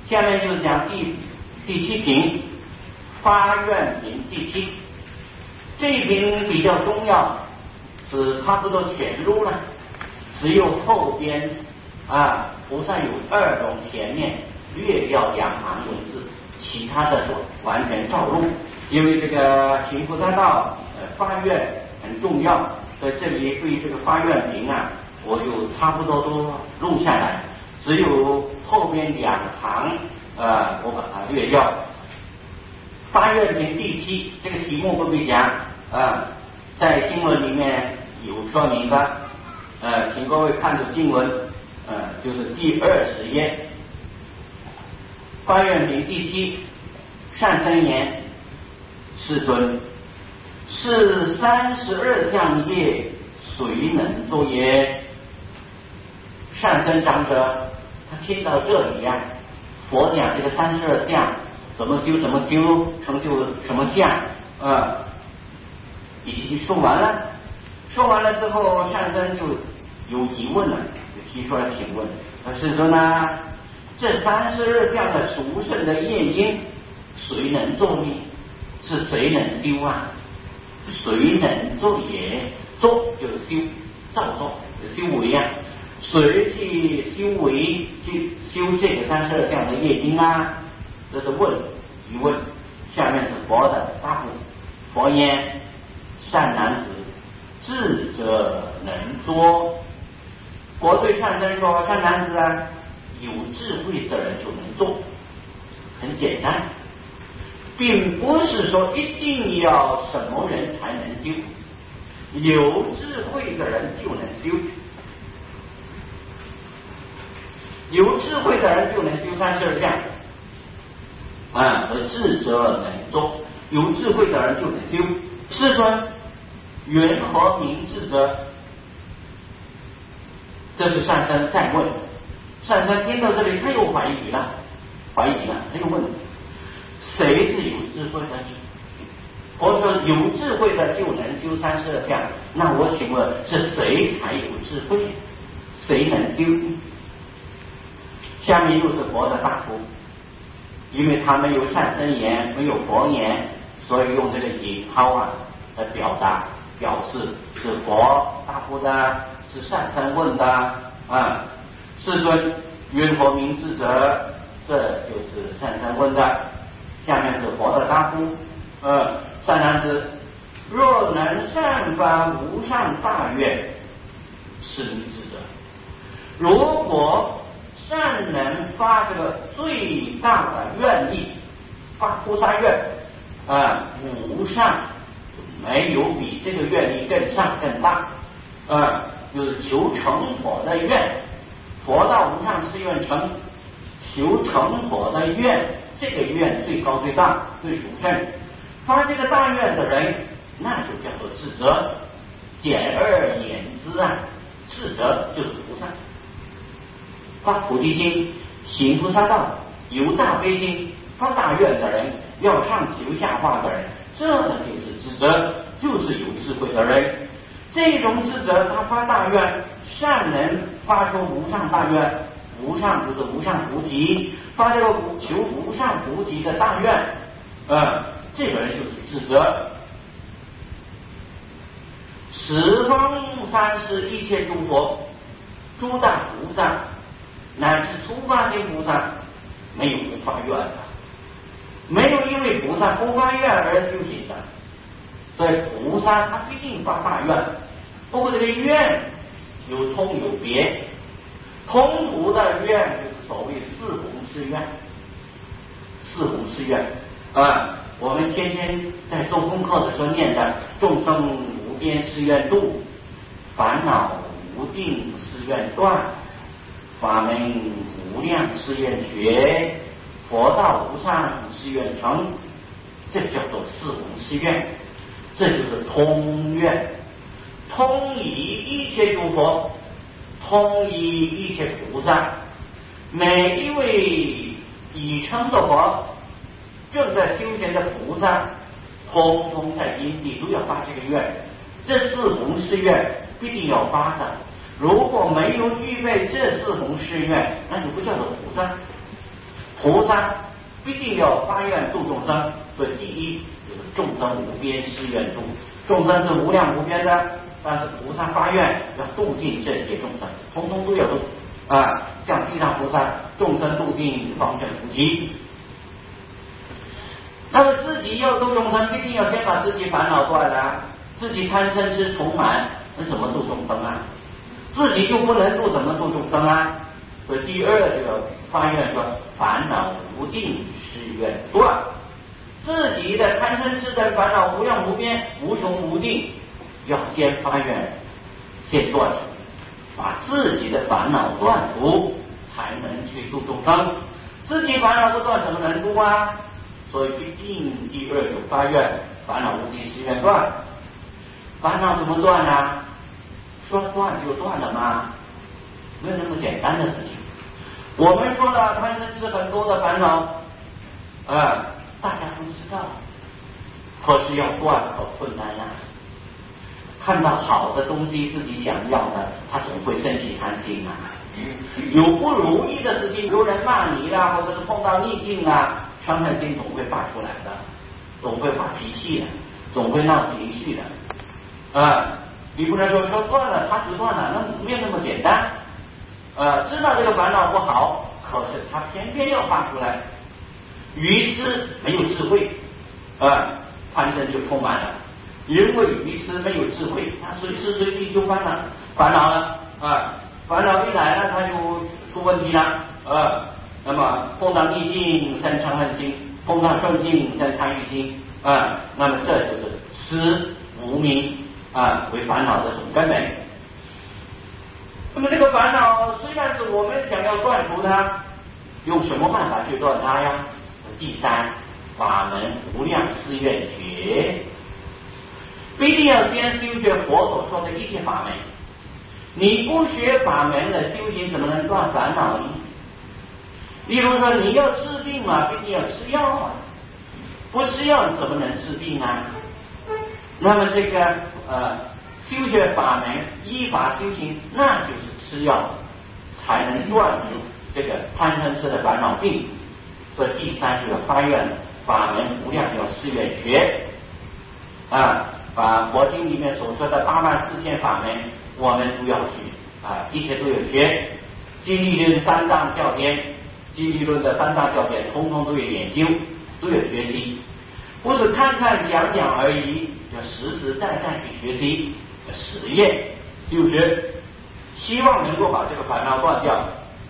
下面就是讲第七品，发愿品第七。这一品比较重要，是差不多全录了，只有后边菩萨有2种前面略要2行文字，其他的都完全照录。因为这个行菩萨道发愿很重要，所以这里对这个发愿品我就差不多都录下来，只有后边2行我把它略要。发愿品第七，这个题目不必讲在经文里面有说明的，请各位看着经文，就是第20页。发愿品第七，善生言：世尊，是32相业，谁能作耶？善生长者，他听到这里佛讲这个32相怎么修，成就什么相已经说完了。说完了之后，善生就有疑问了，就提出来请问：世尊这32相的殊胜的业因，谁能作呢？是谁能修谁能作也？作就是修，造作修为谁去修为去修这个32相的业因这是疑问。下面是佛的答复。佛言：善男子，智者能作。佛对善生说：善男子有智慧的人就能做，很简单，并不是说一定要什么人才能修，有智慧的人就能修，有智慧的人就能修32相和智者能做，有智慧的人就能修。世尊，缘何名智者？这是善生再问。善生听到这里，他又怀疑了，他又问：谁是有智慧的？佛说有智慧的就能修32相，那我请问是谁才有智慧？谁能修？下面又是佛的答复。因为他没有善生言，没有佛言，所以用这个引号来表示是佛答复的，是善生问的世尊，缘何名智者？这就是善生问的。下面是佛的答复。善男子，若能善发无上大愿，是名智者。如果善能发这个最大的愿力，发菩萨愿无上，没有比这个愿力更上更大就是求成佛的愿，佛道无上誓愿成，求成佛的愿，这个愿最高最大最殊胜，发这个大愿的人，那就叫做智者。简而言之智者就是菩萨。发菩提心，行菩萨道，有大悲心，发大愿的人，要上求下化的人，这就是智者，就是有智慧的人。这种智者，他发大愿，善能发出无上大愿，无上就是无上菩提，发这个求无上菩提的大愿，这个人就是智者。十方三世一切诸佛，诸大菩萨，乃至初发心菩萨，没有不发愿的，没有因为菩萨不发愿而修行的。所以菩萨他必定发大愿，不过这个愿有通有别，通途的愿就是所谓四弘誓愿。四弘誓愿我们天天在做功课的时候念的：众生无边誓愿度，烦恼无定誓愿断，法门无量誓愿学，佛道无上誓愿成。这叫做四弘誓愿，这就是通愿，通以一切诸佛，通以一切菩萨，每一位已成的佛，正在修行的菩萨，通通在因地都要发这个愿。这四弘誓愿必定要发的，如果没有具备这四弘誓愿，那就不叫做菩萨。 菩萨必定要发愿度众生，所以第一就是众生无边誓愿度，众生是无量无边的，但是菩萨发愿要度尽这些众生，通通都要度啊，像地藏菩萨众生度尽方正菩提。那么自己要度众生，必定要先把自己烦恼断了，自己贪嗔痴充满，那怎么度众生啊？自己就不能度，怎么度众生啊？所以第二就要发愿说烦恼无定誓愿断，自己的贪嗔痴的烦恼无量无边无穷无尽，要先发愿先断除，把自己的烦恼断除，才能去度众生。自己烦恼不断，怎么能度啊？所以必定第二就发愿烦恼无定誓愿断。烦恼怎么断啊？说断就断了吗？没有那么简单的事情。我们说了贪嗔痴很多的烦恼，大家都知道，可是要断可困难啊。看到好的东西自己想要的，他总会生起贪心啊。有不如意的事情，有人骂你啦，或者是碰到逆境啊，嗔恨心总会发出来的，总会发脾气的，总会闹情绪的。你不能说断了，他只断了，那没有那么简单。知道这个烦恼不好，可是他偏偏要发出来，于是没有智慧，贪嗔就充满了。因为于是没有智慧，他随时随地就烦恼了，烦恼一来了，他就出问题了，那么碰到逆境生嗔恨心，碰到顺境生贪欲心，那么这就是痴无明为烦恼的总根本。那么这个烦恼虽然是我们想要断除它，用什么办法去断它呀？第三，法门无量誓愿学，必定要先修学佛所说的一切法门。你不学法门的修行，怎么能断烦恼呢？例如说你要治病嘛，必定要吃药啊，不吃药怎么能治病啊？那么这个修学法门，依法修行，那就是吃药才能断除这个贪嗔痴的烦恼病。所以第三就是发愿法门无量要誓愿学，把佛经里面所说的84000法门，我们都要去一切都有学。经历论三藏教典，经历论的三藏教典，统统都有研究，都有学习，不是看看讲讲而已，要实实在在去学习实验修学，希望能够把这个烦恼断掉。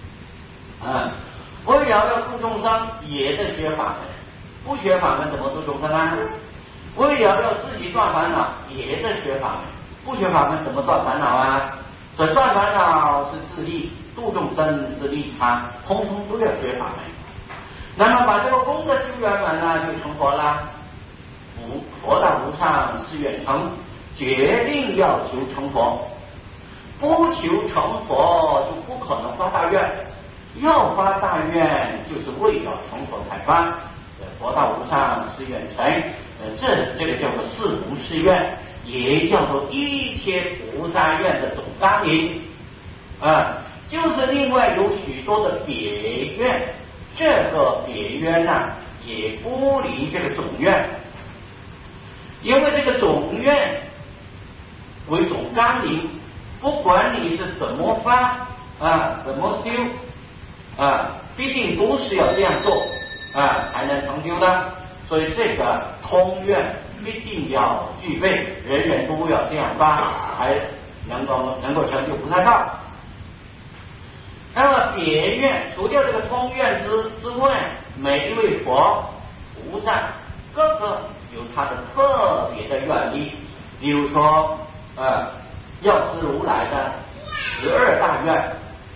为了要度众生，也在学法门，不学法门怎么度众生啊？为了要自己断烦恼，也在学法门，不学法门怎么断烦恼啊？所以断烦恼是自利，度众生是利他，通通都要学法门。那么把这个功德修圆满了，就成佛啦。佛道无上誓愿成，决定要求成佛，不求成佛就不可能发大愿，要发大愿就是为了成佛才发。佛道无上誓愿成，这个叫做四无誓愿，也叫做一切菩萨愿的总纲领，就是另外有许多的别愿，这个别愿也不离这个总愿，因为这个总愿为总纲领，不管你是怎么发怎么修必定都是要这样做才能成就的。所以这个通愿必定要具备，人人都要这样发，才能够成就菩萨道。那么别愿除掉这个通愿之外，每一位佛菩萨各个有他的特别的愿力。例如说药师如来的12大愿，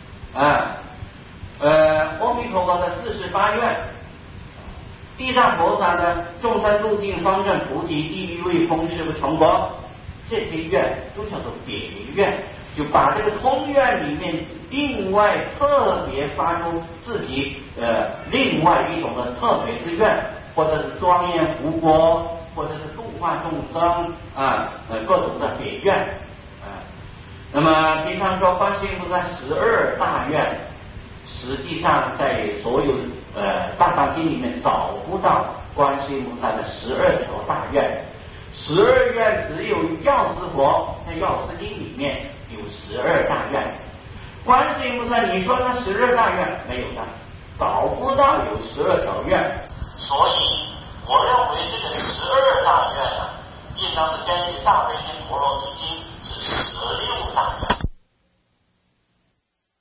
阿弥陀佛的48愿，地藏菩萨的众生度尽方正菩提，地狱未空誓不成佛，这些愿都叫做别愿，就把这个通愿里面另外特别发出自己另外一种的特别之愿，或者是庄严福国，或者是度化众生各种的别愿。那么平常说观世音菩萨12大愿， 实际上在所有大藏经里面找不到观世音菩萨的12条大愿，12愿只有药师佛在药师经里面有12大愿，观世音菩萨你说他12大愿没有的，找不到有12条愿，所以我认为这个12大愿应当是根据大悲